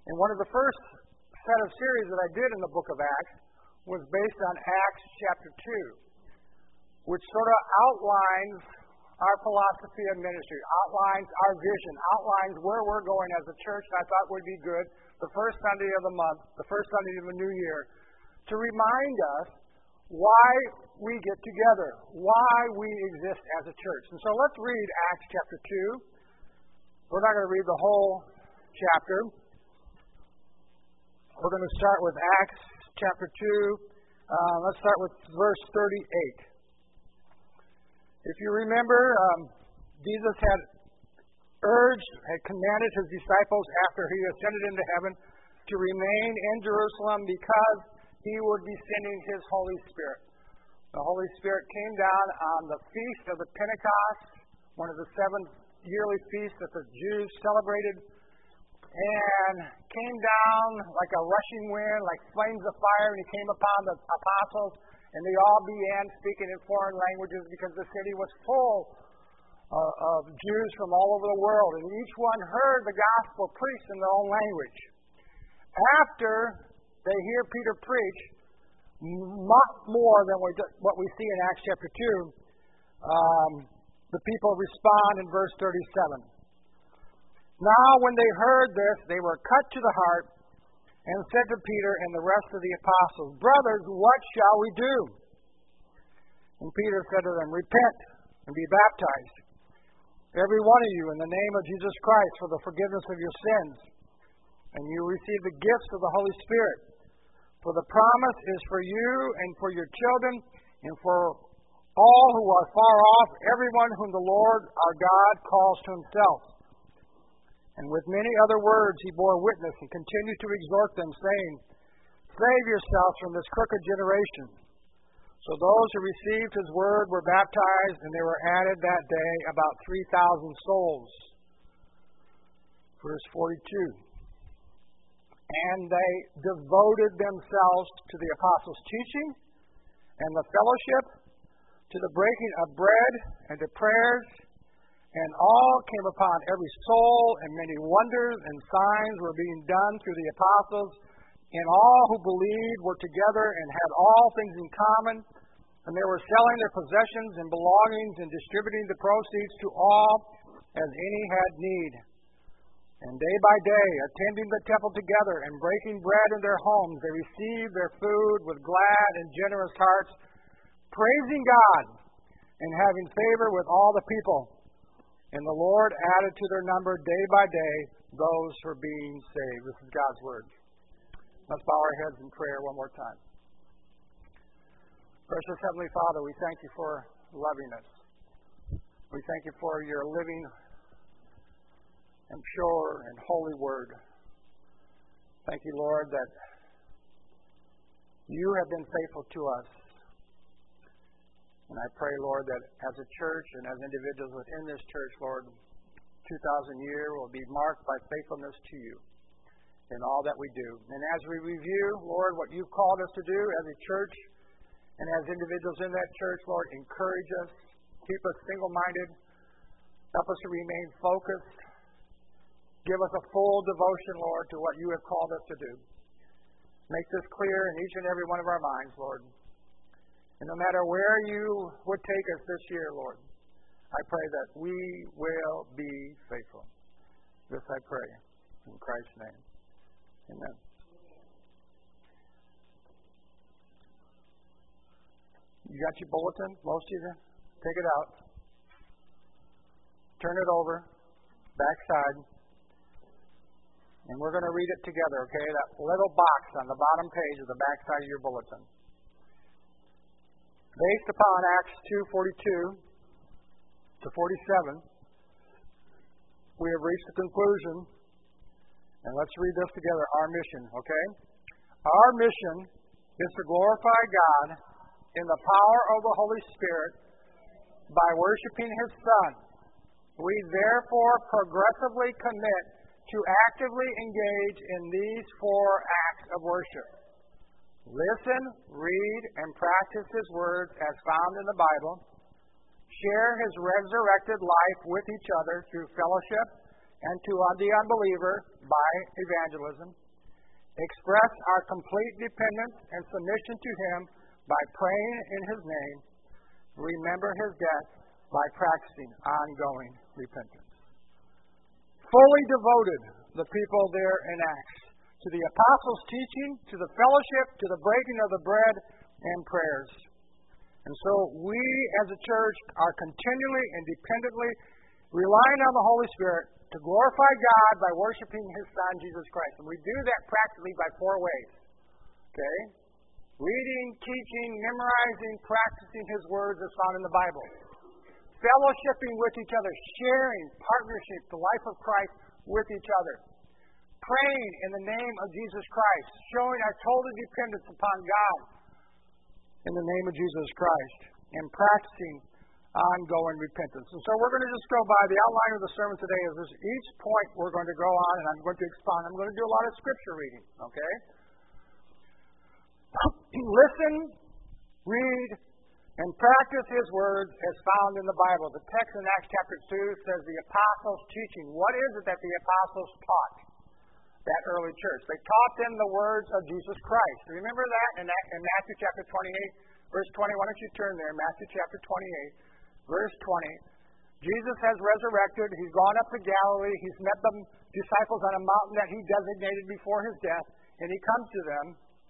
And one of the first set of series that I did in the book of Acts was based on Acts chapter 2, which sort of outlines our philosophy of ministry, outlines our vision, outlines where we're going as a church, and I thought would be good the first Sunday of the month, the first Sunday of the new year, to remind us why we get together, why we exist as a church. And so let's read Acts chapter 2. We're not going to read the whole chapter. We're going to start with Acts chapter 2. Let's start with verse 38. If you remember, Jesus had commanded his disciples after he ascended into heaven to remain in Jerusalem because he would be sending his Holy Spirit. The Holy Spirit came down on the feast of the Pentecost, one of the 7 yearly feasts that the Jews celebrated, and came down like a rushing wind, like flames of fire, and he came upon the apostles, and they all began speaking in foreign languages because the city was full of Jews from all over the world, and each one heard the gospel preached in their own language. After they hear Peter preach, much more than what we see in Acts chapter 2, the people respond in verse 37. Now when they heard this, they were cut to the heart and said to Peter and the rest of the apostles, "Brothers, what shall we do?" And Peter said to them, "Repent and be baptized, every one of you, in the name of Jesus Christ for the forgiveness of your sins, and you receive the gifts of the Holy Spirit. For the promise is for you and for your children and for all who are far off, everyone whom the Lord our God calls to himself." And with many other words he bore witness and continued to exhort them, saying, "Save yourselves from this crooked generation." So those who received his word were baptized, and there were added that day about 3,000 souls. Verse 42. And they devoted themselves to the apostles' teaching and the fellowship, to the breaking of bread and to prayers. And all came upon every soul, and many wonders and signs were being done through the apostles. And all who believed were together and had all things in common. And they were selling their possessions and belongings and distributing the proceeds to all as any had need. And day by day, attending the temple together and breaking bread in their homes, they received their food with glad and generous hearts, praising God and having favor with all the people. And the Lord added to their number day by day those who were being saved. This is God's word. Let's bow our heads in prayer one more time. Precious Heavenly Father, we thank you for loving us. We thank you for your living and pure and holy word. Thank you, Lord, that you have been faithful to us. And I pray, Lord, that as a church and as individuals within this church, Lord, 2,000 years will be marked by faithfulness to you in all that we do. And as we review, Lord, what you've called us to do as a church and as individuals in that church, Lord, encourage us, keep us single-minded, help us to remain focused, give us a full devotion, Lord, to what you have called us to do. Make this clear in each and every one of our minds, Lord. And no matter where you would take us this year, Lord, I pray that we will be faithful. This I pray in Christ's name. Amen. You got your bulletin? Most of you? Take it out. Turn it over. Backside. And we're going to read it together, okay? That little box on the bottom page of the backside of your bulletin. Based upon Acts 2:42 to 47, we have reached the conclusion, and let's read this together, our mission, okay? Our mission is to glorify God in the power of the Holy Spirit by worshiping His Son. We therefore progressively commit to actively engage in these 4 acts of worship. Listen, read, and practice His words as found in the Bible. Share His resurrected life with each other through fellowship, and to the unbeliever by evangelism. Express our complete dependence and submission to Him by praying in His name. Remember His death by practicing ongoing repentance. Fully devoted, the people there in Acts, to the apostles' teaching, to the fellowship, to the breaking of the bread, and prayers. And so we as a church are continually and dependently relying on the Holy Spirit to glorify God by worshiping His Son, Jesus Christ. And we do that practically by 4 ways. Okay? Reading, teaching, memorizing, practicing His words as found in the Bible. Fellowshipping with each other, sharing, partnership, the life of Christ with each other. Praying in the name of Jesus Christ, showing our total dependence upon God in the name of Jesus Christ, and practicing ongoing repentance. And so we're going to just go by the outline of the sermon today. Is each point we're going to go on, and I'm going to expound. I'm going to do a lot of scripture reading, okay? Listen, read, and practice His words as found in the Bible. The text in Acts chapter 2 says the apostles' teaching. What is it that the apostles taught that early church? They taught them the words of Jesus Christ. Remember that in Matthew chapter 28, verse 20. Why don't you turn there? Matthew chapter 28. Verse 20, Jesus has resurrected. He's gone up to Galilee. He's met the disciples on a mountain that He designated before His death, and He comes to them.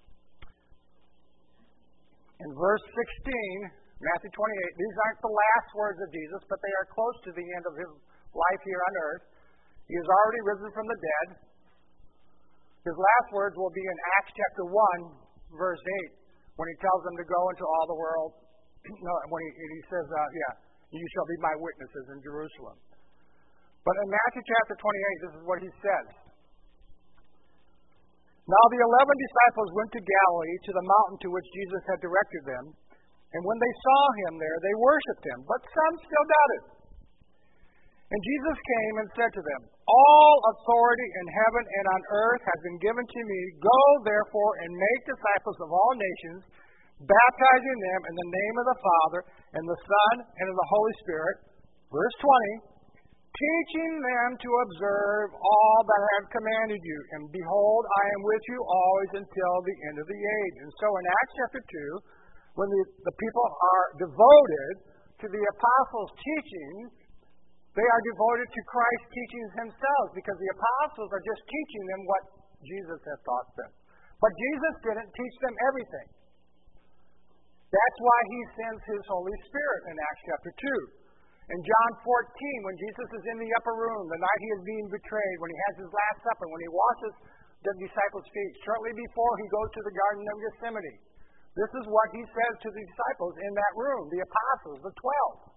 In verse 16, Matthew 28, these aren't the last words of Jesus, but they are close to the end of His life here on earth. He has already risen from the dead. His last words will be in Acts chapter 1, verse 8, when He tells them to go into all the world. When he says, you shall be my witnesses in Jerusalem. But in Matthew chapter 28, this is what He says. Now the 11 disciples went to Galilee, to the mountain to which Jesus had directed them. And when they saw Him there, they worshipped Him, but some still doubted. And Jesus came and said to them, all authority in heaven and on earth has been given to me. Go, therefore, and make disciples of all nations, baptizing them in the name of the Father, and the Son, and of the Holy Spirit. Verse 20, teaching them to observe all that I have commanded you. And behold, I am with you always until the end of the age. And so in Acts chapter 2, when the people are devoted to the apostles' teaching, they are devoted to Christ's teachings themselves, because the apostles are just teaching them what Jesus had taught them. But Jesus didn't teach them everything. That's why He sends His Holy Spirit in Acts chapter 2. In John 14, when Jesus is in the upper room, the night He is being betrayed, when He has His Last Supper, when He washes the disciples' feet, shortly before He goes to the Garden of Gethsemane, this is what He says to the disciples in that room, the apostles, the 12.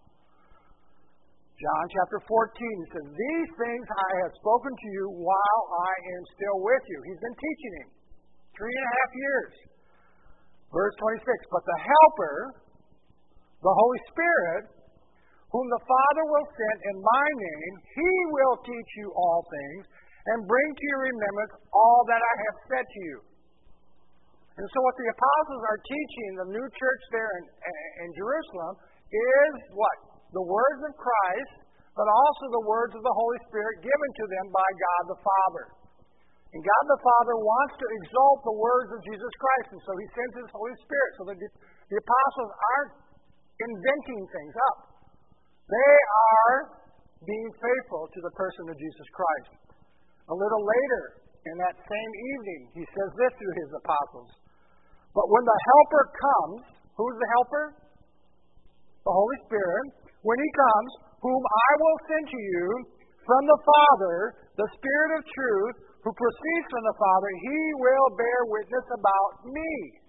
John chapter 14, He says, these things I have spoken to you while I am still with you. He's been teaching Him 3.5 years. Verse 26, but the Helper, the Holy Spirit, whom the Father will send in my name, He will teach you all things and bring to your remembrance all that I have said to you. And so what the apostles are teaching the new church there in Jerusalem is what? The words of Christ, but also the words of the Holy Spirit given to them by God the Father. And God the Father wants to exalt the words of Jesus Christ, and so He sends His Holy Spirit. So the apostles aren't inventing things up. They are being faithful to the person of Jesus Christ. A little later, in that same evening, He says this to His apostles. But when the Helper comes, who's the Helper? The Holy Spirit. When He comes, whom I will send to you from the Father, the Spirit of truth, who proceeds from the Father, He will bear witness about me.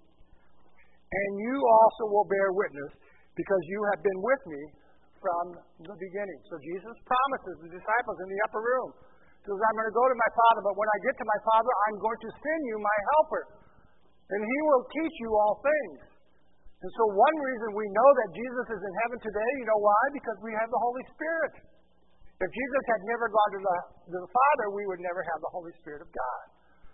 And you also will bear witness, because you have been with me from the beginning. So Jesus promises the disciples in the upper room, says, I'm going to go to my Father, but when I get to my Father, I'm going to send you my Helper. And He will teach you all things. And so one reason we know that Jesus is in heaven today, you know why? Because we have the Holy Spirit. If Jesus had never gone to the Father, we would never have the Holy Spirit of God.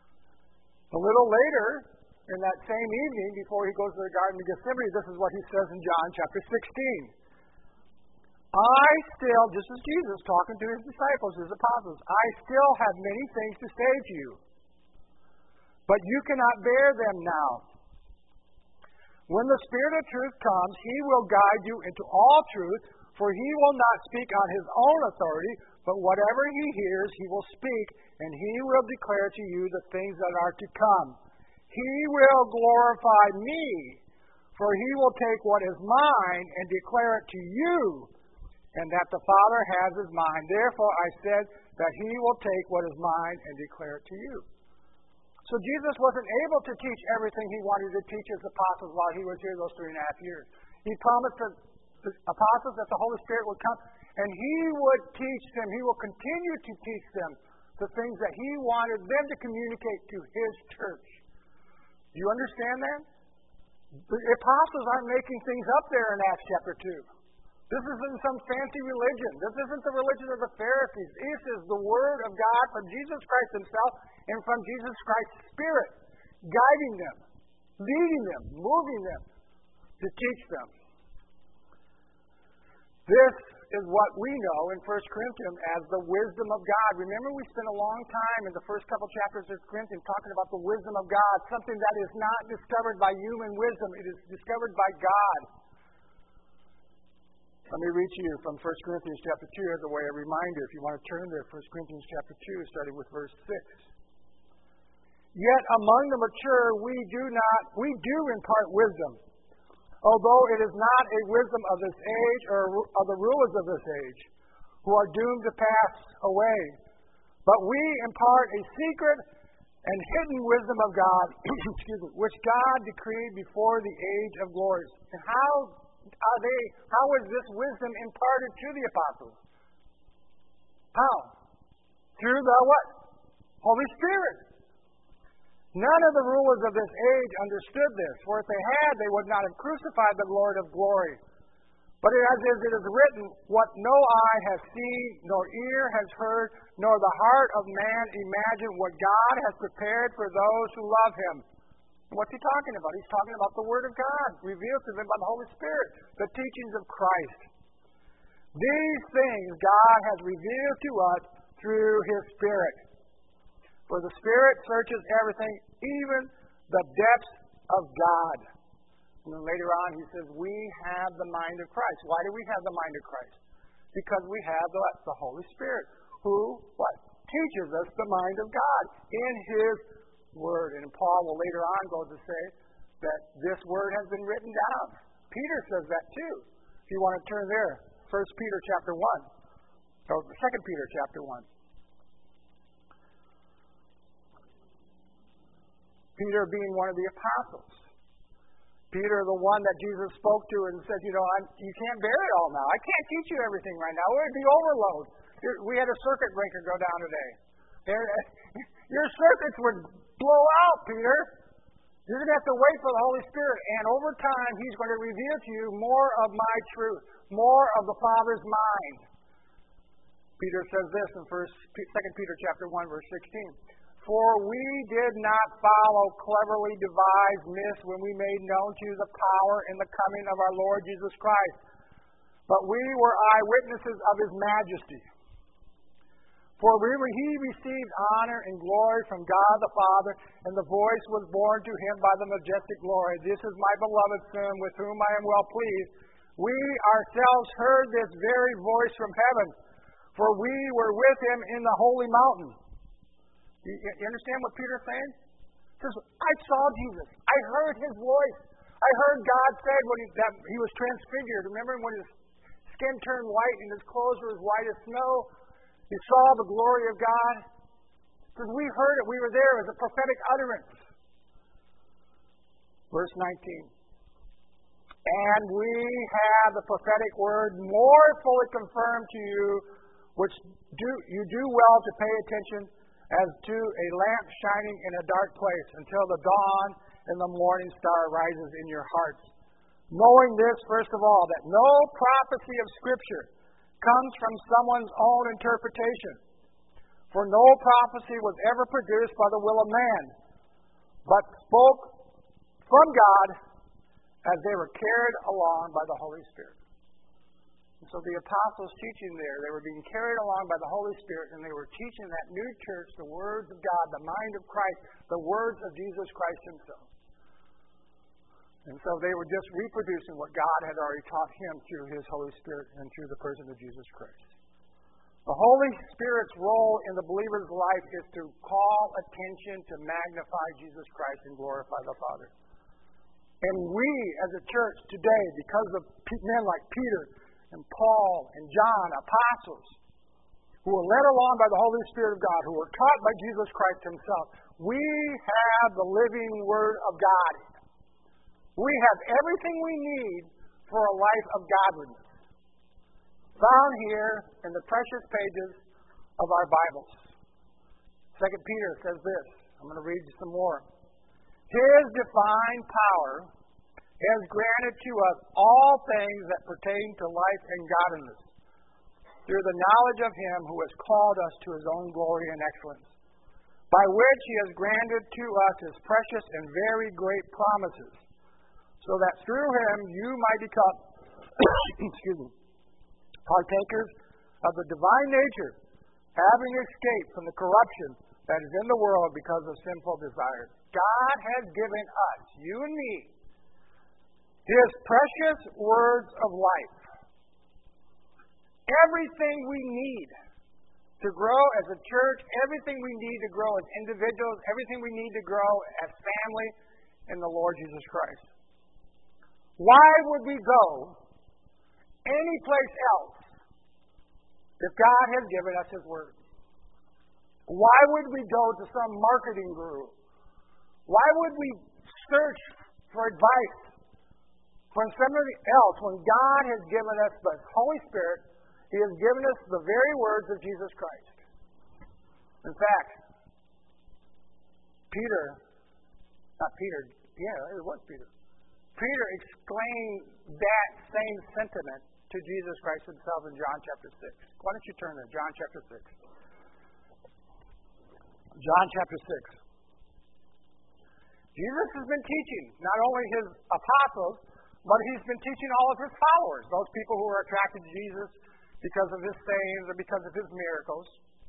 A little later, in that same evening, before He goes to the Garden of Gethsemane, this is what He says in John chapter 16. I still, this is Jesus talking to his disciples, his apostles, I still have many things to say to you, but you cannot bear them now. When the Spirit of truth comes, he will guide you into all truth, for he will not speak on his own authority, but whatever he hears, he will speak, and he will declare to you the things that are to come. He will glorify me, for he will take what is mine and declare it to you, and that the Father has is mine. Therefore I said that he will take what is mine and declare it to you. So Jesus wasn't able to teach everything he wanted to teach his apostles while he was here those 3.5 years. He promised the apostles that the Holy Spirit would come, and he would teach them, he will continue to teach them the things that he wanted them to communicate to his church. Do you understand that? The apostles aren't making things up there in Acts chapter 2. This isn't some fancy religion. This isn't the religion of the Pharisees. This is the Word of God from Jesus Christ himself and from Jesus Christ's Spirit, guiding them, leading them, moving them to teach them. This is what we know in 1 Corinthians as the wisdom of God. Remember, we spent a long time in the first couple chapters of Corinthians talking about the wisdom of God, something that is not discovered by human wisdom. It is discovered by God. Let me read to you from 1 Corinthians chapter 2 as a way of reminder. If you want to turn there, 1 Corinthians chapter 2, starting with verse 6. Yet among the mature we do impart wisdom, although it is not a wisdom of this age or of the rulers of this age, who are doomed to pass away. But we impart a secret and hidden wisdom of God, which God decreed before the age of glories. And how is this wisdom imparted to the apostles? How? Through the what? Holy Spirit. None of the rulers of this age understood this, for if they had, they would not have crucified the Lord of glory. But as it is written, what no eye has seen, nor ear has heard, nor the heart of man imagined what God has prepared for those who love him. What's he talking about? He's talking about the Word of God, revealed to them by the Holy Spirit, the teachings of Christ. These things God has revealed to us through his Spirit. For the Spirit searches everything, even the depths of God. And then later on he says, we have the mind of Christ. Why do we have the mind of Christ? Because we have the Holy Spirit, who, teaches us the mind of God in his Word. And Paul will later on go to say that this Word has been written down. Peter says that too. If you want to turn there, 1 Peter chapter 1, or 2 Peter chapter 1. Peter being one of the apostles. Peter, the one that Jesus spoke to and said, you can't bear it all now. I can't teach you everything right now. It would be overload. We had a circuit breaker go down today. Your circuits would blow out, Peter. You're going to have to wait for the Holy Spirit. And over time, he's going to reveal to you more of my truth, more of the Father's mind. Peter says this in 2 Peter chapter 1, verse 16. For we did not follow cleverly devised myths when we made known to you the power and the coming of our Lord Jesus Christ, but we were eyewitnesses of his majesty. For he received honor and glory from God the Father, and the voice was borne to him by the majestic glory. This is my beloved Son, with whom I am well pleased. We ourselves heard this very voice from heaven, for we were with him in the holy mountain. You understand what Peter's saying? He says, I saw Jesus. I heard his voice. I heard God said that he was transfigured. Remember when his skin turned white and his clothes were as white as snow? He saw the glory of God. Because we heard it. We were there as a prophetic utterance. Verse 19. And we have the prophetic word more fully confirmed to you, which you do well to pay attention as to a lamp shining in a dark place until the dawn and the morning star rises in your hearts. Knowing this, first of all, that no prophecy of Scripture comes from someone's own interpretation. For no prophecy was ever produced by the will of man, but spoke from God as they were carried along by the Holy Spirit. And so the apostles teaching there, they were being carried along by the Holy Spirit, and they were teaching that new church the words of God, the mind of Christ, the words of Jesus Christ himself. And so they were just reproducing what God had already taught him through his Holy Spirit and through the person of Jesus Christ. The Holy Spirit's role in the believer's life is to call attention to magnify Jesus Christ and glorify the Father. And we as a church today, because of men like Peter and Paul and John, apostles, who were led along by the Holy Spirit of God, who were taught by Jesus Christ himself, we have the living Word of God. We have everything we need for a life of godliness, found here in the precious pages of our Bibles. 2 Peter says this. I'm going to read you some more. His divine power has granted to us all things that pertain to life and godliness, through the knowledge of him who has called us to his own glory and excellence, by which he has granted to us his precious and very great promises, so that through him you might become partakers of the divine nature, having escaped from the corruption that is in the world because of sinful desires. God has given us, you and me, his precious words of life. Everything we need to grow as a church, everything we need to grow as individuals, everything we need to grow as family in the Lord Jesus Christ. Why would we go anyplace else if God has given us his word? Why would we go to some marketing guru? Why would we search for advice from somebody else when God has given us the Holy Spirit? He has given us the very words of Jesus Christ. In fact, Peter exclaimed that same sentiment to Jesus Christ himself in John chapter 6. Why don't you turn there? John chapter 6. John chapter 6. Jesus has been teaching not only his apostles, but he's been teaching all of his followers, those people who are attracted to Jesus because of his sayings or because of his miracles.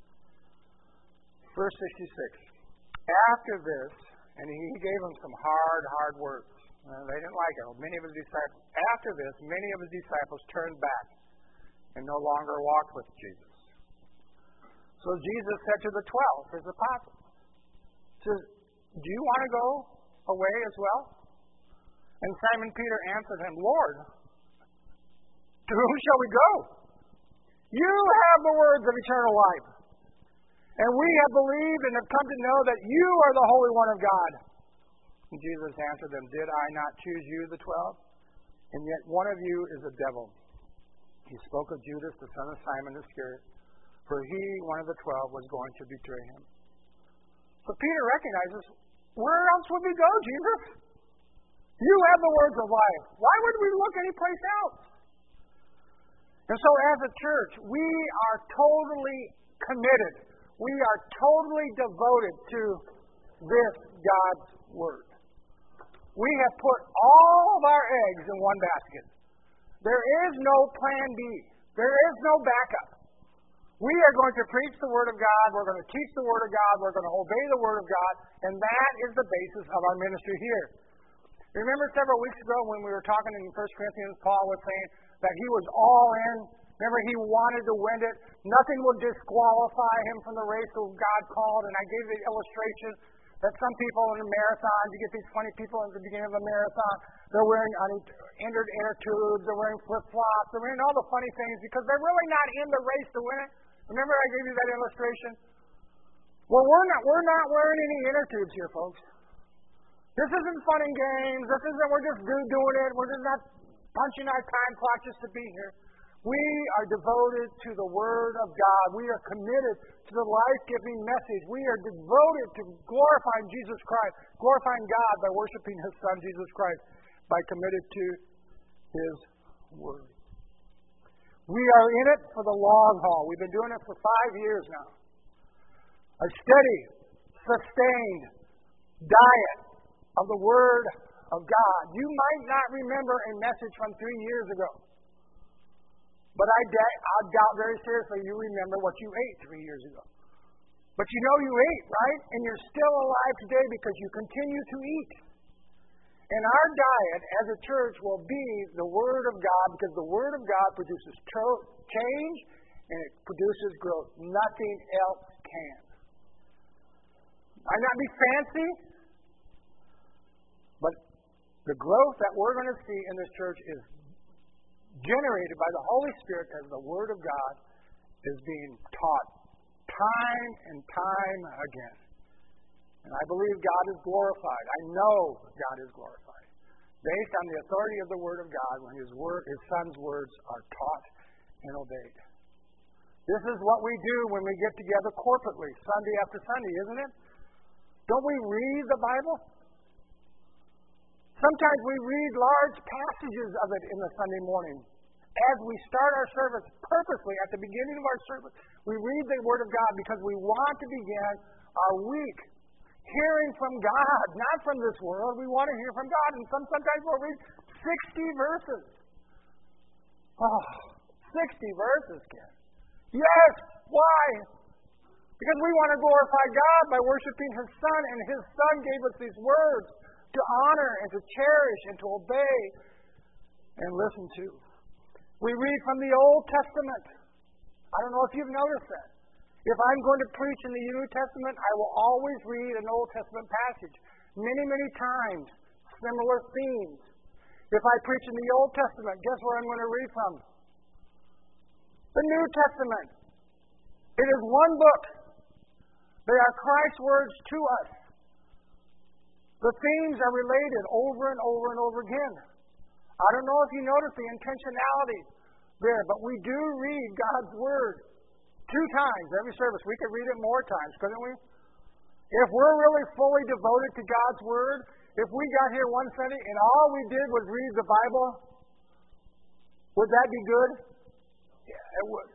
Verse 66. After this, and he gave them some hard words. They didn't like it. Many of his disciples. After this, many of his disciples turned back and no longer walked with Jesus. So Jesus said to the 12, his apostles, says, do you want to go away as well? And Simon Peter answered him, Lord, to whom shall we go? You have the words of eternal life. And we have believed and have come to know that you are the Holy One of God. And Jesus answered them, did I not choose you, the 12? And yet one of you is a devil. He spoke of Judas, the son of Simon Iscariot, for he, one of the 12, was going to betray him. So Peter recognizes, where else would we go, Jesus? You have the words of life. Why would we look anyplace else? And so as a church, we are totally committed. We are totally devoted to this God's Word. We have put all of our eggs in one basket. There is no plan B. There is no backup. We are going to preach the Word of God. We're going to teach the Word of God. We're going to obey the Word of God. And that is the basis of our ministry here. Remember several weeks ago when we were talking in 1 Corinthians, Paul was saying that he was all in. Remember, he wanted to win it. Nothing would disqualify him from the race that God called. And I gave the illustration that some people in a marathon, you get these funny people at the beginning of a marathon, they're wearing unentered inner tubes, they're wearing flip-flops, they're wearing all the funny things because they're really not in the race to win it. Remember I gave you that illustration? Well, we're not wearing any inner tubes here, folks. This isn't fun and games. This isn't we're just doing it. We're just not punching our time clock just to be here. We are devoted to the Word of God. We are committed to the life-giving message. We are devoted to glorifying Jesus Christ, glorifying God by worshiping His Son, Jesus Christ, by committed to His Word. We are in it for the long haul. We've been doing it for 5 years now. A steady, sustained diet of the Word of God. You might not remember a message from 3 years ago. But I doubt very seriously you remember what you ate 3 years ago. But you know you ate, right? And you're still alive today because you continue to eat. And our diet as a church will be the Word of God, because the Word of God produces change and it produces growth. Nothing else can. Might not be fancy, but the growth that we're going to see in this church is generated by the Holy Spirit as the Word of God is being taught time and time again. And I believe God is glorified. I know God is glorified based on the authority of the Word of God when His Son's words are taught and obeyed. This is what we do when we get together corporately, Sunday after Sunday, isn't it? Don't we read the Bible? Sometimes we read large passages of it in the Sunday morning. As we start our service, purposely at the beginning of our service, we read the Word of God because we want to begin our week hearing from God, not from this world. We want to hear from God. And sometimes we'll read 60 verses. Oh, 60 verses, Ken. Yes, why? Because we want to glorify God by worshiping His Son, and His Son gave us these words to honor and to cherish and to obey and listen to. We read from the Old Testament. I don't know if you've noticed that. If I'm going to preach in the New Testament, I will always read an Old Testament passage. Many, many times, similar themes. If I preach in the Old Testament, guess where I'm going to read from? The New Testament. It is one book. They are Christ's words to us. The themes are related over and over and over again. I don't know if you notice the intentionality there, but we do read God's Word 2 times every service. We could read it more times, couldn't we? If we're really fully devoted to God's Word, if we got here one Sunday and all we did was read the Bible, would that be good? Yeah, it would.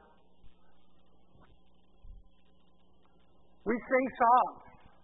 We sing songs.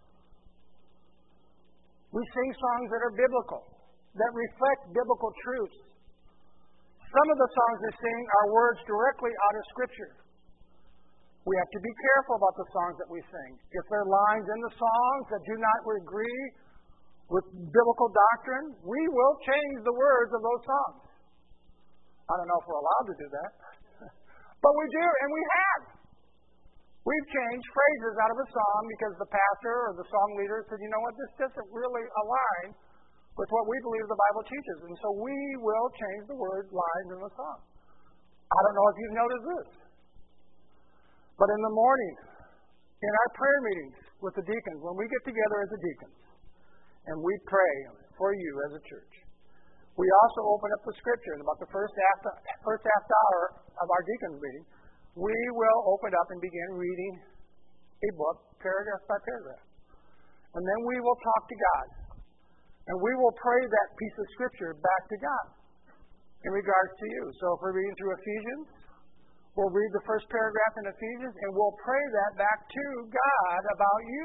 We sing songs that are biblical, that reflect biblical truths. Some of the songs we sing are words directly out of Scripture. We have to be careful about the songs that we sing. If there are lines in the songs that do not agree with biblical doctrine, we will change the words of those songs. I don't know if we're allowed to do that, but we do, and we have. We've changed phrases out of a song because the pastor or the song leader said, you know what, this doesn't really align with what we believe the Bible teaches. And so we will change the word lines in the song. I don't know if you've noticed this, but in the morning, in our prayer meetings with the deacons, when we get together as the deacons and we pray for you as a church, we also open up the Scripture. And about the first half hour of our deacons meeting, we will open up and begin reading a book, paragraph by paragraph. And then we will talk to God. And we will pray that piece of Scripture back to God in regards to you. So if we're reading through Ephesians, we'll read the first paragraph in Ephesians, and we'll pray that back to God about you.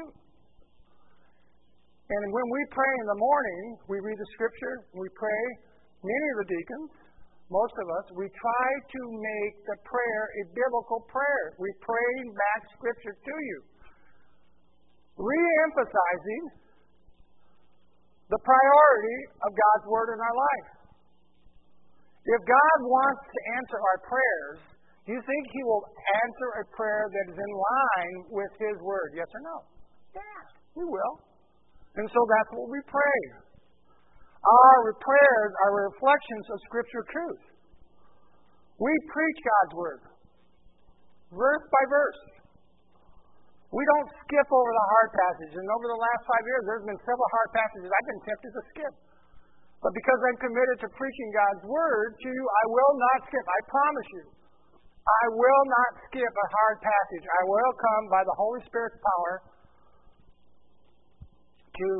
And when we pray in the morning, we read the Scripture, we pray. Many of the deacons, most of us, we try to make the prayer a biblical prayer. We pray back Scripture to you, re-emphasizing the priority of God's Word in our life. If God wants to answer our prayers, do you think He will answer a prayer that is in line with His Word? Yes or no? Yeah, He will. And so that's what we pray. Our prayers are reflections of Scripture truth. We preach God's Word, verse by verse. We don't skip over the hard passages. And over the last 5 years, there's been several hard passages I've been tempted to skip. But because I'm committed to preaching God's Word to you, I will not skip. I promise you. I will not skip a hard passage. I will come by the Holy Spirit's power to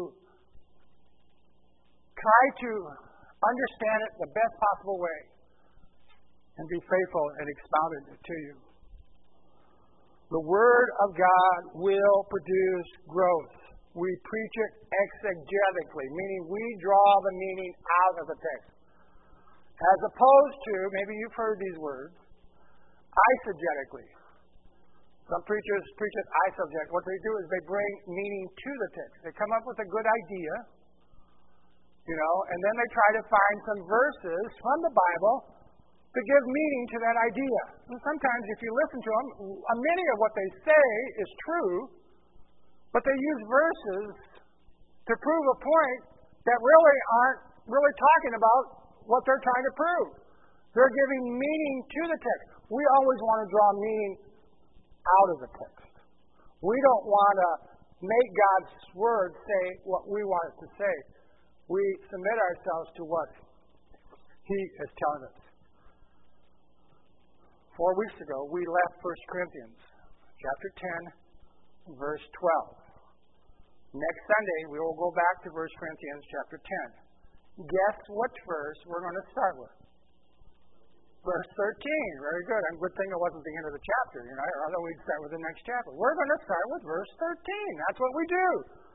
try to understand it the best possible way and be faithful and expound it to you. The Word of God will produce growth. We preach it exegetically, meaning we draw the meaning out of the text. As opposed to, maybe you've heard these words, eisegetically. Some preachers preach it eisegetic. What they do is they bring meaning to the text. They come up with a good idea, and then they try to find some verses from the Bible to give meaning to that idea. And sometimes if you listen to them, many of what they say is true, but they use verses to prove a point that really aren't really talking about what they're trying to prove. They're giving meaning to the text. We always want to draw meaning out of the text. We don't want to make God's Word say what we want it to say. We submit ourselves to what He is telling us. 4 weeks ago, we left 1 Corinthians chapter 10, verse 12. Next Sunday, we will go back to 1 Corinthians chapter 10. Guess which verse we're going to start with? Verse 13. Very good. And good thing it wasn't the end of the chapter. I thought we'd start with the next chapter. We're going to start with verse 13. That's what we do.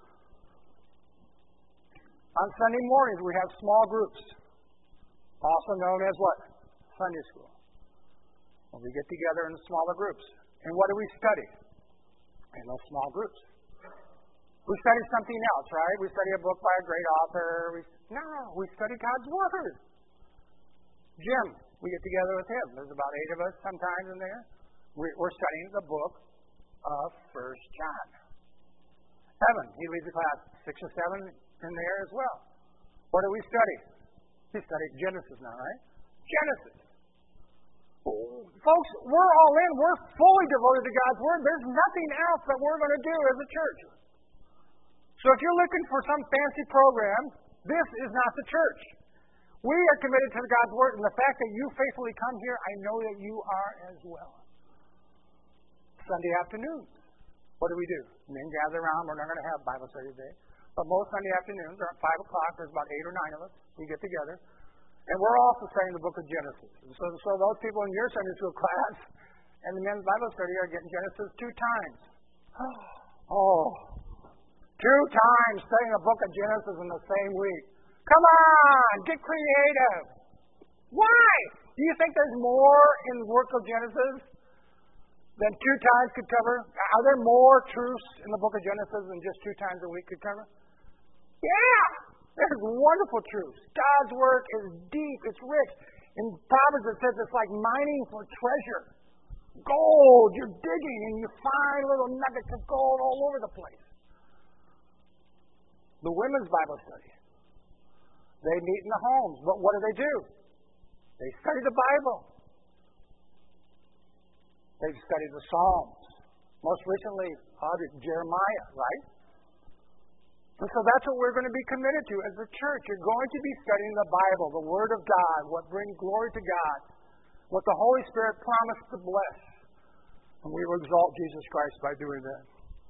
On Sunday mornings, we have small groups, also known as what? Sunday school. Well, we get together in smaller groups. And what do we study in those small groups? We study something else, right? We study a book by a great author. We study God's Word. Jim, we get together with him. There's about 8 of us sometimes in there. We're studying the book of 1 John. Evan, he leads a class 6 or 7 in there as well. What do we study? We study Genesis now, right? Genesis. Folks, we're all in. We're fully devoted to God's Word. There's nothing else that we're going to do as a church. So if you're looking for some fancy program, this is not the church. We are committed to God's Word, and the fact that you faithfully come here, I know that you are as well. Sunday afternoons, what do? Men gather around. We're not going to have Bible study today. But most Sunday afternoons are at 5 o'clock. There's about 8 or 9 of us. We get together. And we're also studying the book of Genesis. So those people in your Sunday school class and the men's Bible study are getting Genesis 2 times. 2 times studying the book of Genesis in the same week. Come on, get creative. Why? Do you think there's more in the work of Genesis than 2 times could cover? Are there more truths in the book of Genesis than just 2 times a week could cover? Yeah, there's wonderful truths. God's work is deep, it's rich. In Proverbs it says it's like mining for treasure. Gold, you're digging and you find little nuggets of gold all over the place. The women's Bible study. They meet in the homes, but what do? They study the Bible. They've studied the Psalms. Most recently, Jeremiah, right? And so that's what we're going to be committed to as a church. You're going to be studying the Bible, the Word of God, what brings glory to God, what the Holy Spirit promised to bless. And we will exalt Jesus Christ by doing that.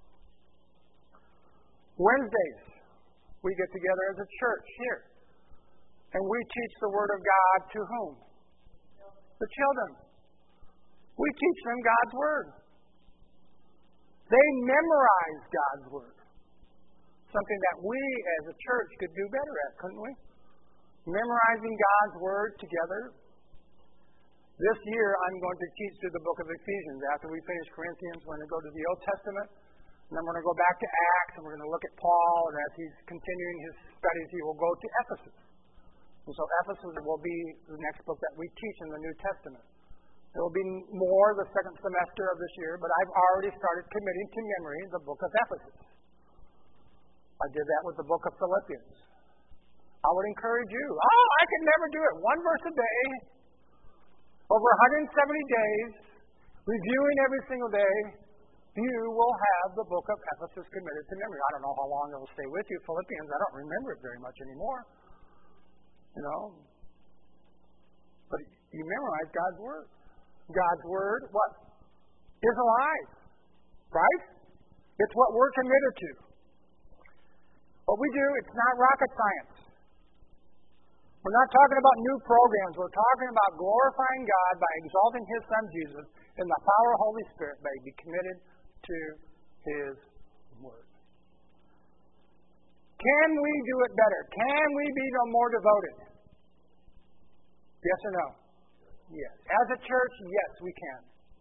Wednesdays, we get together as a church here. And we teach the Word of God to whom? The children. We teach them God's Word. They memorize God's Word. Something that we as a church could do better at, couldn't we? Memorizing God's Word together. This year I'm going to teach through the book of Ephesians. After we finish Corinthians, we're going to go to the Old Testament. And then we're going to go back to Acts, and we're going to look at Paul. And as he's continuing his studies, he will go to Ephesus. And so Ephesus will be the next book that we teach in the New Testament. There will be more the second semester of this year, but I've already started committing to memory the book of Ephesus. I did that with the book of Philippians. I would encourage you. I could never do it. 1 verse a day, over 170 days, reviewing every single day, you will have the book of Ephesus committed to memory. I don't know how long it will stay with you. Philippians, I don't remember it very much anymore. But you memorize God's Word. God's Word, what? Is alive. Right? It's what we're committed to. What we do, it's not rocket science. We're not talking about new programs. We're talking about glorifying God by exalting His Son Jesus in the power of the Holy Spirit by being committed to His Word. Can we do it better? Can we be more devoted? Yes or no? Yes. As a church, yes, we can.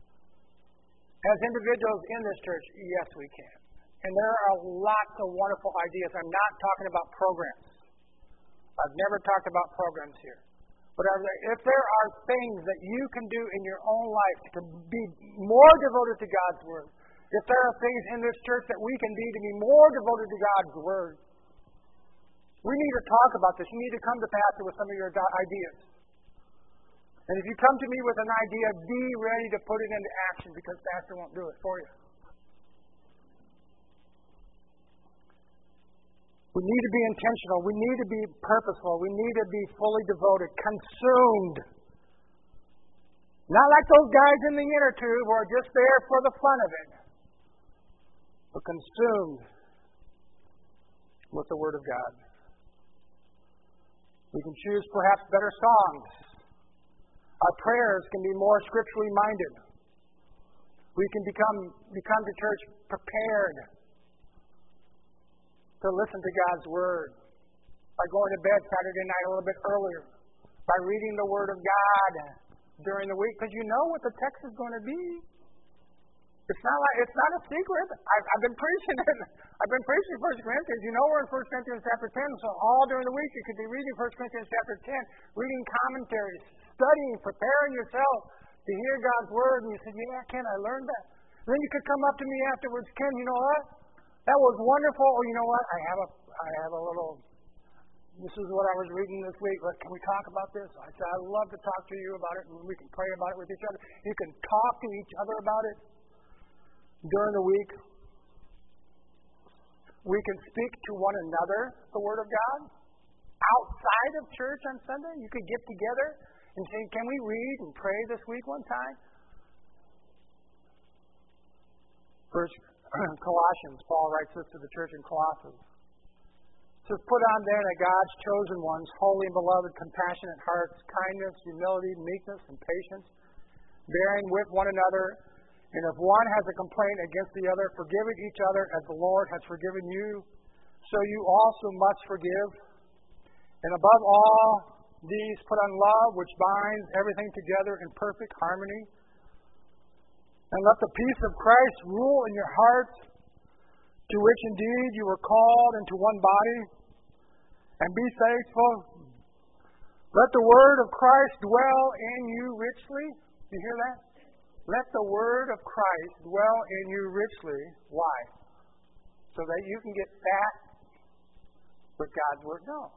As individuals in this church, yes, we can. And there are lots of wonderful ideas. I'm not talking about programs. I've never talked about programs here. But if there are things that you can do in your own life to be more devoted to God's Word, if there are things in this church that we can do to be more devoted to God's Word, we need to talk about this. You need to come to Pastor with some of your ideas. And if you come to me with an idea, be ready to put it into action because Pastor won't do it for you. We need to be intentional. We need to be purposeful. We need to be fully devoted, consumed. Not like those guys in the inner tube who are just there for the fun of it, but consumed with the Word of God. We can choose perhaps better songs. Our prayers can be more scripturally minded. We can become to church prepared to listen to God's Word by going to bed Saturday night a little bit earlier, by reading the Word of God during the week, because you know what the text is going to be. It's not a secret. I've been preaching it. I've been preaching 1 Corinthians. You know we're in 1 Corinthians chapter 10, so all during the week you could be reading 1 Corinthians chapter 10, reading commentaries, studying, preparing yourself to hear God's Word. And you said, yeah, Ken, I learned that. And then you could come up to me afterwards, Ken, you know what? That was wonderful. Or you know what? I have a little. This is what I was reading this week. Can we talk about this? I said, I'd love to talk to you about it, and we can pray about it with each other. You can talk to each other about it during the week. We can speak to one another the Word of God. Outside of church on Sunday, you could get together and say, can we read and pray this week one time? First Colossians, Paul writes this to the church in Colossus. It says, put on then as God's chosen ones, holy and beloved, compassionate hearts, kindness, humility, meekness, and patience, bearing with one another. And if one has a complaint against the other, forgiving each other as the Lord has forgiven you, so you also must forgive. And above all these, put on love, which binds everything together in perfect harmony. And let the peace of Christ rule in your hearts, to which indeed you were called into one body, and be faithful. Let the word of Christ dwell in you richly. You hear that? Let the word of Christ dwell in you richly. Why? So that you can get fat with God's word? No.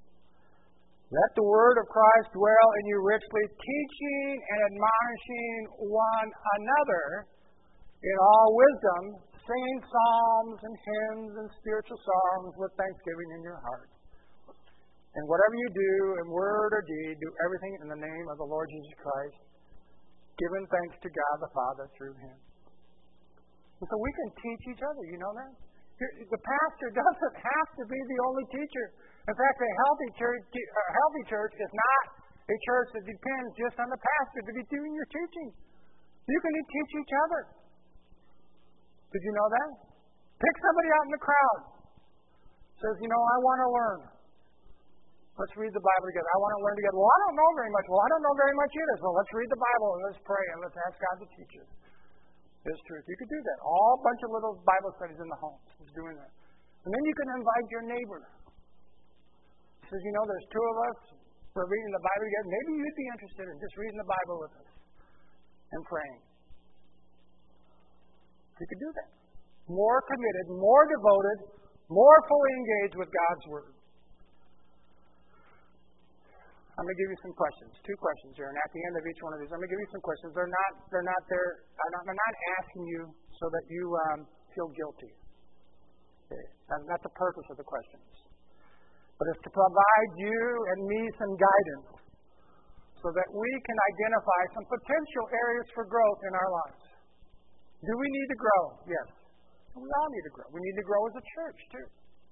Let the word of Christ dwell in you richly, teaching and admonishing one another in all wisdom, singing psalms and hymns and spiritual songs with thanksgiving in your heart. And whatever you do in word or deed, do everything in the name of the Lord Jesus Christ, giving thanks to God the Father through Him. And so we can teach each other, you know that? The pastor doesn't have to be the only teacher. In fact, a healthy church is not a church that depends just on the pastor to be doing your teaching. You can teach each other. Did you know that? Pick somebody out in the crowd. Says, I want to learn. Let's read the Bible together. I want to learn together. Well, I don't know very much. Well, I don't know very much either. So let's read the Bible and let's pray and let's ask God to teach us His truth. You could do that. All a bunch of little Bible studies in the homes is doing that. And then you can invite your neighbor. Says, there's two of us. We're reading the Bible together. Maybe you'd be interested in just reading the Bible with us and praying. You could do that. More committed, more devoted, more fully engaged with God's Word. I'm going to give you some questions. 2 questions here, and at the end of each one of these, I'm going to give you some questions. They're not there. I'm not asking you so that you feel guilty. Okay. That's not the purpose of the questions. But it's to provide you and me some guidance so that we can identify some potential areas for growth in our lives. Do we need to grow? Yes. We all need to grow. We need to grow as a church, too.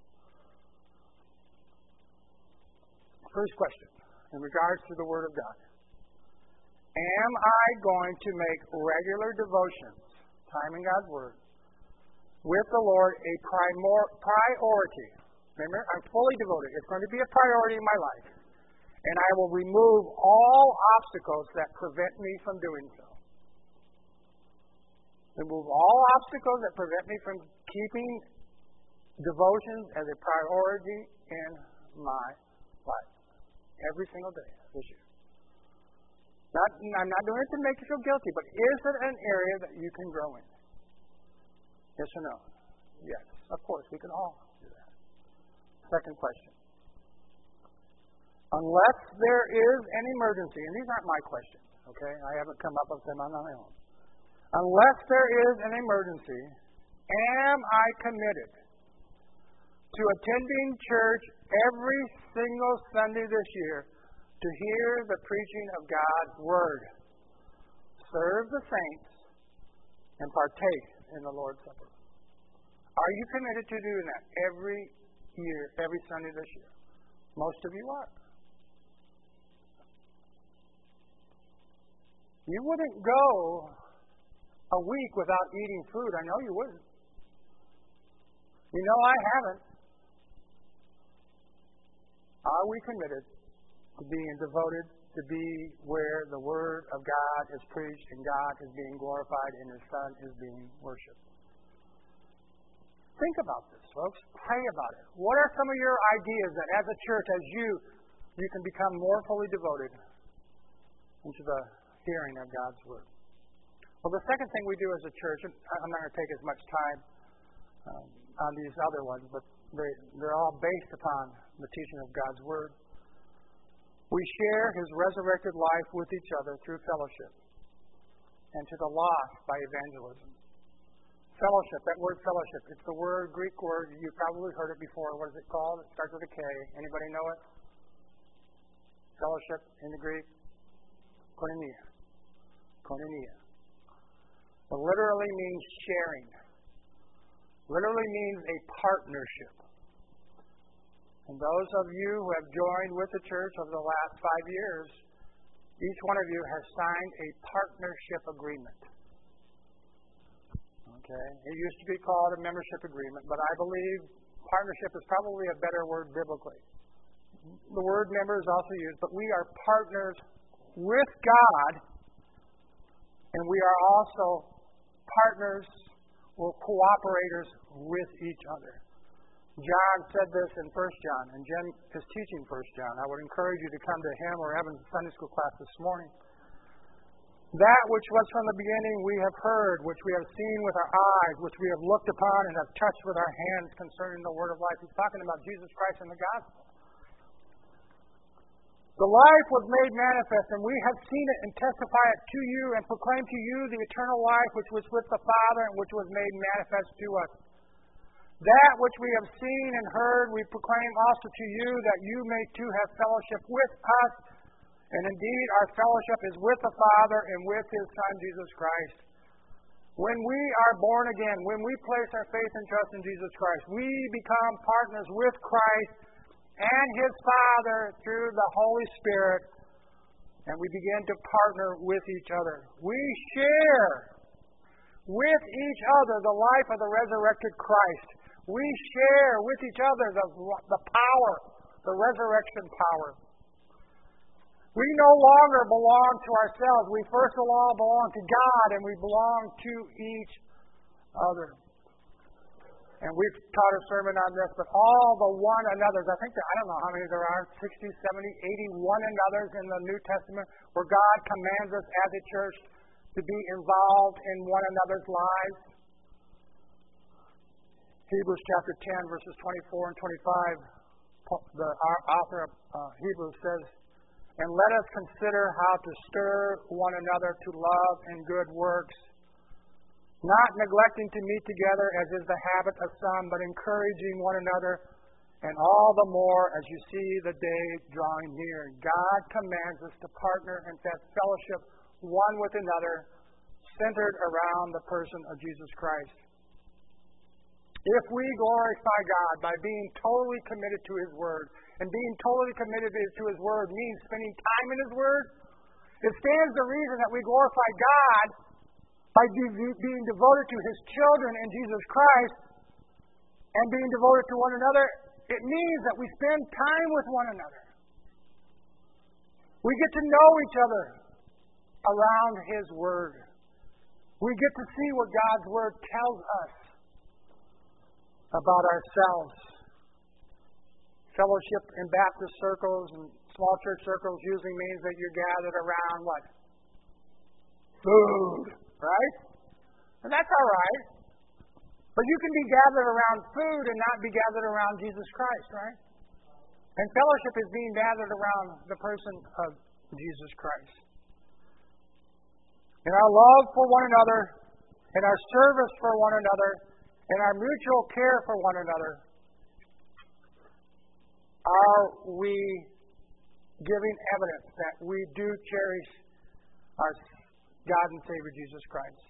First question, in regards to the Word of God. Am I going to make regular devotions, time in God's Word, with the Lord a priority? Remember, I'm fully devoted. It's going to be a priority in my life. And I will remove all obstacles that prevent me from doing so. Remove all obstacles that prevent me from keeping devotions as a priority in my life. Every single day this year. I'm not doing it to make you feel guilty, but is it an area that you can grow in? Yes or no? Yes. Of course, we can all do that. Second question. Unless there is an emergency, and these aren't my questions, okay? I haven't come up with them on my own. Unless there is an emergency, am I committed to attending church every single Sunday this year to hear the preaching of God's Word, serve the saints, and partake in the Lord's Supper? Are you committed to doing that every year, every Sunday this year? Most of you are. You wouldn't go a week without eating food. I know you wouldn't. You know I haven't. Are we committed to being devoted to be where the Word of God is preached and God is being glorified and His Son is being worshipped? Think about this, folks. Pray about it. What are some of your ideas that as a church, as you can become more fully devoted into the hearing of God's Word? Well, the second thing we do as a church, and I'm not going to take as much time on these other ones, but they're all based upon the teaching of God's Word. We share His resurrected life with each other through fellowship, and to the lost by evangelism. Fellowship, that word fellowship, it's the Greek word, you've probably heard it before. What is it called? It starts with a K. Anybody know it? Fellowship in the Greek? Koinonia. Koinonia. It literally means sharing. Literally means a partnership. And those of you who have joined with the church over the last 5 years, each one of you has signed a partnership agreement. Okay? It used to be called a membership agreement, but I believe partnership is probably a better word biblically. The word member is also used, but we are partners with God, and we are also partners or cooperators with each other. John said this in 1 John, and Jen is teaching 1 John. I would encourage you to come to him or Evan's Sunday school class this morning. That which was from the beginning we have heard, which we have seen with our eyes, which we have looked upon and have touched with our hands concerning the word of life. He's talking about Jesus Christ and the gospel. The life was made manifest, and we have seen it and testify it to you and proclaim to you the eternal life which was with the Father and which was made manifest to us. That which we have seen and heard we proclaim also to you, that you may too have fellowship with us. And indeed, our fellowship is with the Father and with His Son, Jesus Christ. When we are born again, when we place our faith and trust in Jesus Christ, we become partners with Christ and His Father through the Holy Spirit, and we begin to partner with each other. We share with each other the life of the resurrected Christ. We share with each other the power, the resurrection power. We no longer belong to ourselves. We first of all belong to God, and we belong to each other. And we've taught a sermon on this, but all the one another's, I don't know how many there are, 60, 70, 80 one another's in the New Testament, where God commands us as a church to be involved in one another's lives. Hebrews chapter 10, verses 24 and 25, the author of Hebrews says, "And let us consider how to stir one another to love and good works, not neglecting to meet together as is the habit of some, but encouraging one another, and all the more as you see the day drawing near." God commands us to partner and to have fellowship one with another, centered around the person of Jesus Christ. If we glorify God by being totally committed to His Word, and being totally committed to His Word means spending time in His Word, it stands to reason that we glorify God by being devoted to His children in Jesus Christ and being devoted to one another. It means that we spend time with one another. We get to know each other around His Word. We get to see what God's Word tells us about ourselves. Fellowship in Baptist circles and small church circles usually means that you're gathered around what? Food, right? And that's all right. But you can be gathered around food and not be gathered around Jesus Christ, right? And fellowship is being gathered around the person of Jesus Christ. In our love for one another, in our service for one another, in our mutual care for one another, are we giving evidence that we do cherish our God and Savior Jesus Christ?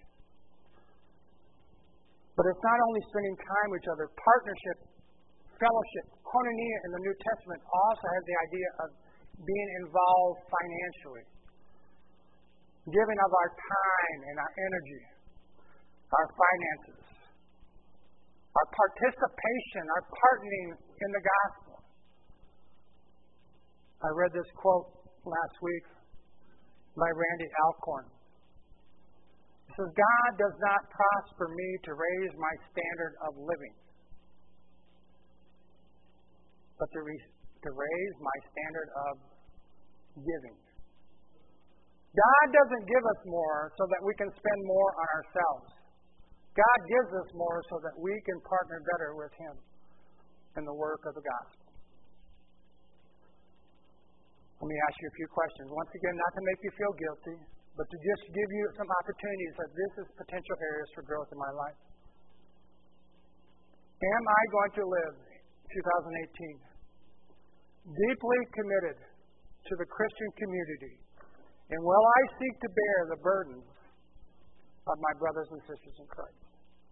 But it's not only spending time with each other. Partnership, fellowship, koinonia in the New Testament also has the idea of being involved financially. Giving of our time and our energy, our finances, our participation, our partnering in the gospel. I read this quote last week by Randy Alcorn. It says, God does not prosper me to raise my standard of living, but to raise my standard of giving. God doesn't give us more so that we can spend more on ourselves. God gives us more so that we can partner better with Him in the work of the gospel. Let me ask you a few questions. Once again, not to make you feel guilty, but to just give you some opportunities that this is potential areas for growth in my life. Am I going to live 2018 deeply committed to the Christian community? And will I seek to bear the burdens of my brothers and sisters in Christ?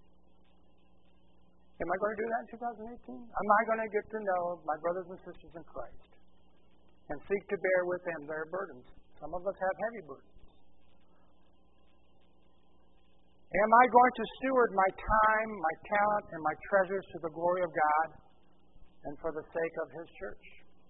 Am I going to do that in 2018? Am I going to get to know my brothers and sisters in Christ and seek to bear with them their burdens? Some of us have heavy burdens. Am I going to steward my time, my talent, and my treasures to the glory of God and for the sake of His church?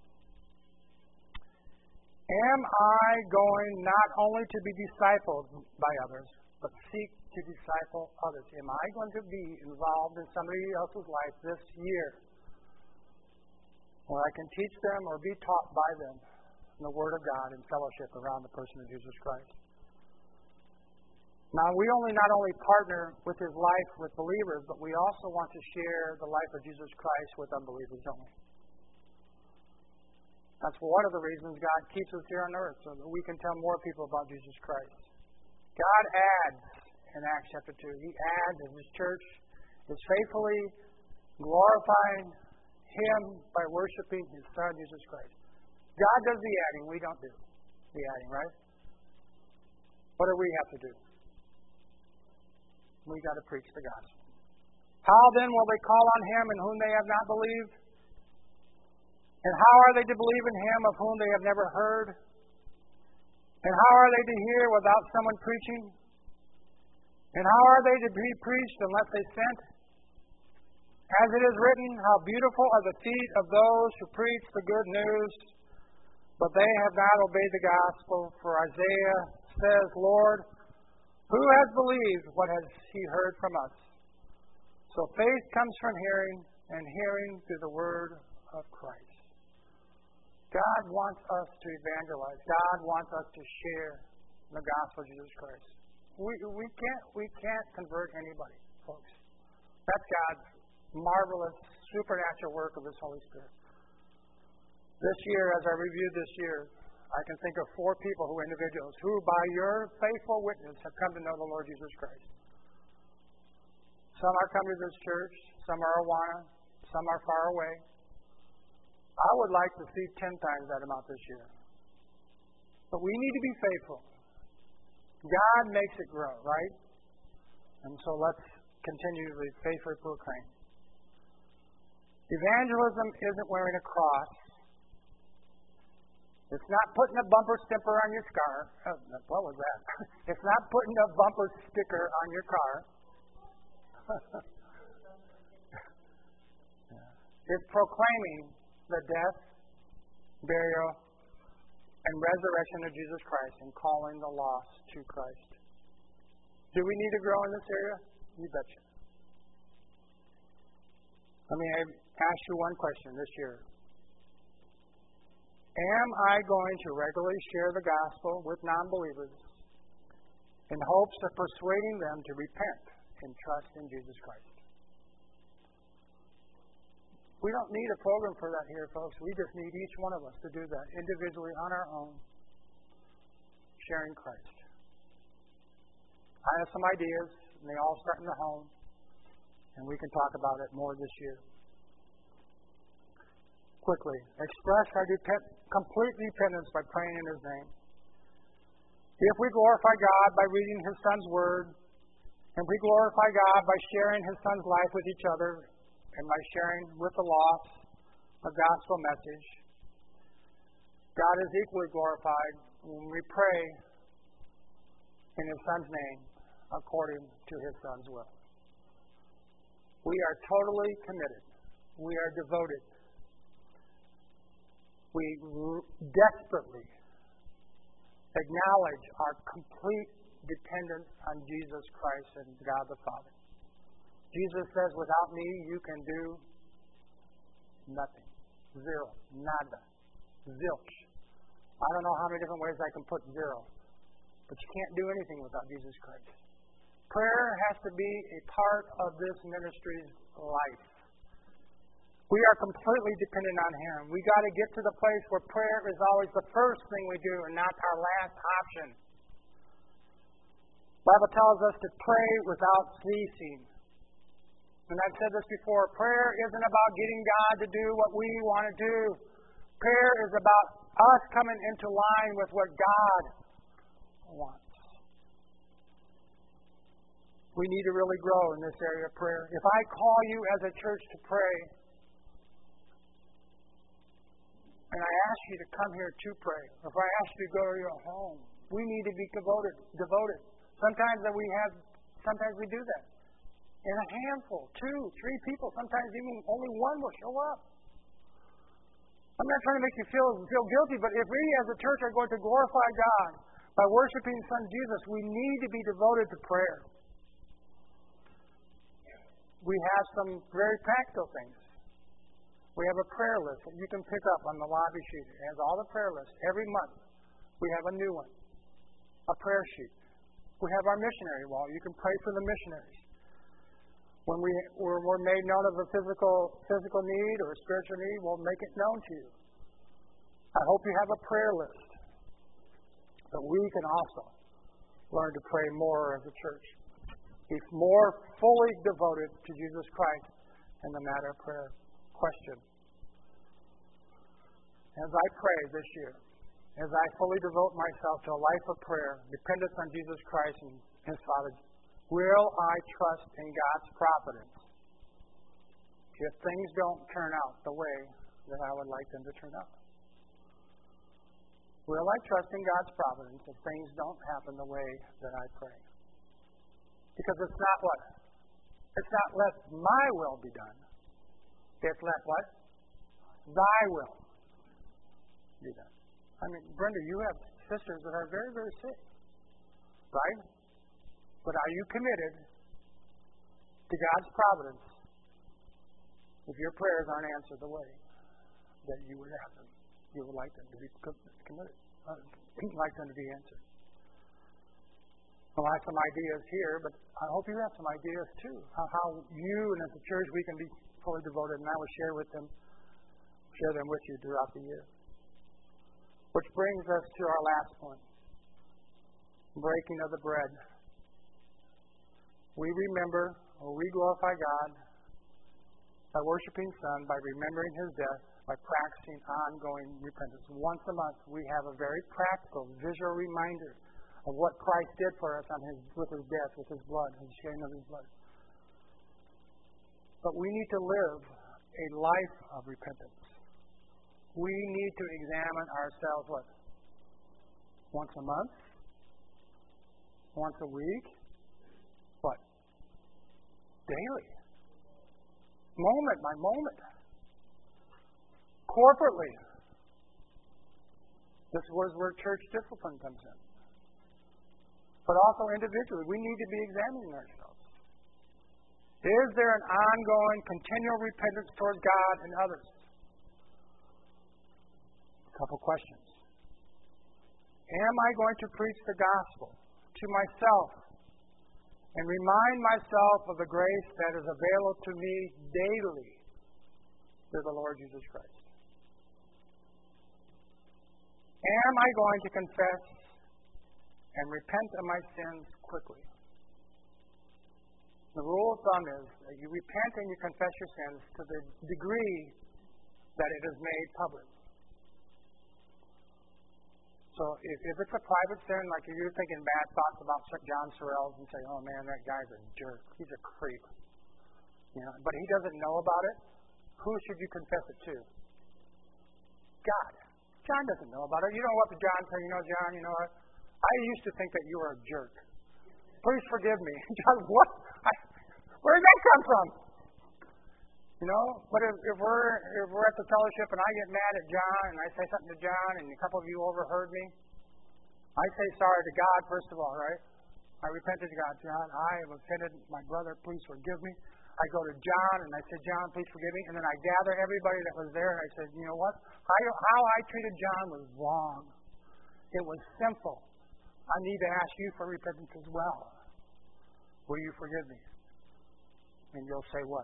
Am I going not only to be discipled by others, but seek to disciple others? Am I going to be involved in somebody else's life this year where I can teach them or be taught by them in the Word of God and fellowship around the person of Jesus Christ? Now, we not only partner with His life with believers, but we also want to share the life of Jesus Christ with unbelievers, don't we? That's one of the reasons God keeps us here on earth, so that we can tell more people about Jesus Christ. God adds in Acts chapter 2. He adds, and His church is faithfully glorifying Him by worshiping His Son, Jesus Christ. God does the adding. We don't do the adding, right? What do we have to do? We got to preach the gospel. How then will they call on Him in whom they have not believed? And how are they to believe in Him of whom they have never heard? And how are they to hear without someone preaching? And how are they to be preached unless they sent? As it is written, how beautiful are the feet of those who preach the good news, but they have not obeyed the gospel. For Isaiah says, Lord, who has believed what has he heard from us? So faith comes from hearing, and hearing through the word of Christ. God wants us to evangelize. God wants us to share the gospel of Jesus Christ. We can't convert anybody, folks. That's God's marvelous supernatural work of His Holy Spirit. This year, as I reviewed this year, I can think of 4 people individuals who, by your faithful witness, have come to know the Lord Jesus Christ. Some are coming to this church, some are Awana, some are far away. I would like to see 10 times that amount this year. But we need to be faithful. God makes it grow, right? And so let's continually faithfully proclaim. Evangelism isn't wearing a cross. It's not putting a bumper sticker on your car. What was that? It's not putting a bumper sticker on your car. It's proclaiming the death, burial, and resurrection of Jesus Christ and calling the lost to Christ. Do we need to grow in this area? You betcha. Let me ask you one question this year. Am I going to regularly share the gospel with non-believers in hopes of persuading them to repent and trust in Jesus Christ? We don't need a program for that here, folks. We just need each one of us to do that individually on our own, sharing Christ. I have some ideas, and they all start in the home, and we can talk about it more this year. Quickly, express our complete dependence by praying in His name. If we glorify God by reading His Son's Word, and we glorify God by sharing His Son's life with each other, and by sharing with the lost a gospel message, God is equally glorified when we pray in His Son's name according to His Son's will. We are totally committed. We are devoted. We desperately acknowledge our complete dependence on Jesus Christ and God the Father. Jesus says, without me, you can do nothing. Zero. Nada. Zilch. I don't know how many different ways I can put zero. But you can't do anything without Jesus Christ. Prayer has to be a part of this ministry's life. We are completely dependent on Him. We got to get to the place where prayer is always the first thing we do and not our last option. The Bible tells us to pray without ceasing. And I've said this before, prayer isn't about getting God to do what we want to do. Prayer is about us coming into line with what God wants. We need to really grow in this area of prayer. If I call you as a church to pray, and I ask you to come here to pray, or if I ask you to go to your home, we need to be devoted. Sometimes we do that. In a handful, 2, 3 people, sometimes even only one will show up. I'm not trying to make you feel guilty, but if we as a church are going to glorify God by worshiping Son Jesus, we need to be devoted to prayer. We have some very practical things. We have a prayer list that you can pick up on the lobby sheet. It has all the prayer lists. Every month we have a new one, a prayer sheet. We have our missionary wall. You can pray for the missionaries. When we're made known of a physical need or a spiritual need, we'll make it known to you. I hope you have a prayer list. But we can also learn to pray more as a church. Be more fully devoted to Jesus Christ in the matter of prayer. Question. As I pray this year, as I fully devote myself to a life of prayer, dependence on Jesus Christ and His Father, will I trust in God's providence if things don't turn out the way that I would like them to turn out? Will I trust in God's providence if things don't happen the way that I pray? Because it's not what? It's not let my will be done. It's let what? Thy will be done. I mean, Brenda, you have sisters that are very, very sick, right? But are you committed to God's providence if your prayers aren't answered the way that you would have them? You would like them to be committed, like them to be answered. Well, I have some ideas here, but I hope you have some ideas too. How you and as a church we can be fully devoted, and I will share them with you throughout the year. Which brings us to our last point: breaking of the bread. We remember, or we glorify God by worshiping Son, by remembering His death, by practicing ongoing repentance. Once a month, we have a very practical, visual reminder of what Christ did for us with His death, with His blood, His shedding of His blood. But we need to live a life of repentance. We need to examine ourselves, what? Once a month? Once a week? What? Daily. Moment by moment. Corporately. This was where church discipline comes in. but also individually. We need to be examining ourselves. Is there an ongoing, continual repentance towards God and others? A couple questions. Am I going to preach the gospel to myself and remind myself of the grace that is available to me daily through the Lord Jesus Christ? Am I going to confess and repent of my sins quickly? The rule of thumb is that you repent and you confess your sins to the degree that it is made public. So if it's a private sin, like if you're thinking bad thoughts about John Sorrells and say, oh man, that guy's a jerk, he's a creep, but he doesn't know about it, who should you confess it to? God. John doesn't know about it. You don't go up to John and say, John, you know what? I used to think that you were a jerk. Please forgive me. John, what? Where did that come from? But if we're at the fellowship and I get mad at John and I say something to John and a couple of you overheard me, I say sorry to God first of all, right? I repent to God. John, I have offended my brother. Please forgive me. I go to John and I say, John, please forgive me. And then I gather everybody that was there and I said, you know what? How I treated John was wrong. It was sinful. I need to ask you for repentance as well. Will you forgive me? And you'll say what?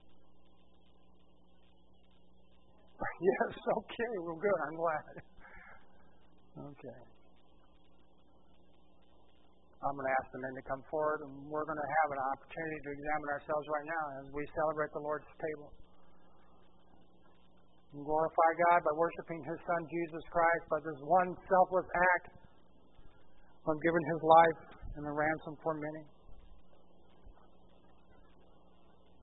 Yes, okay, well, good, I'm glad. Okay. I'm going to ask the men to come forward, and we're going to have an opportunity to examine ourselves right now as we celebrate the Lord's table. And glorify God by worshiping His Son, Jesus Christ, by this one selfless act of giving His life and a ransom for many.